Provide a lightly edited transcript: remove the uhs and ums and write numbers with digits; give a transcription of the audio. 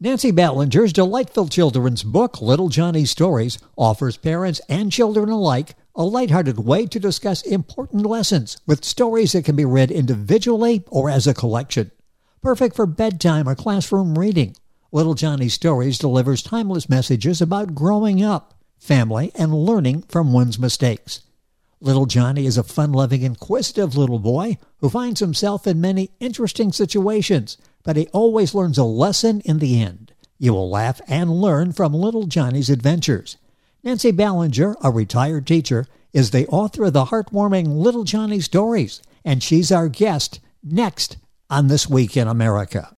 Nancy Ballinger's delightful children's book, Little Johnny's Stories, offers parents and children alike a lighthearted way to discuss important lessons with stories that can be read individually or as a collection. Perfect for bedtime or classroom reading, Little Johnny's Stories delivers timeless messages about growing up, family, and learning from one's mistakes. Little Johnny is a fun-loving, inquisitive little boy who finds himself in many interesting situations, but he always learns a lesson in the end. You will laugh and learn from Little Johnny's adventures. Nancy Ballinger, a retired teacher, is the author of the heartwarming Little Johnny Stories, and she's our guest next on This Week in America.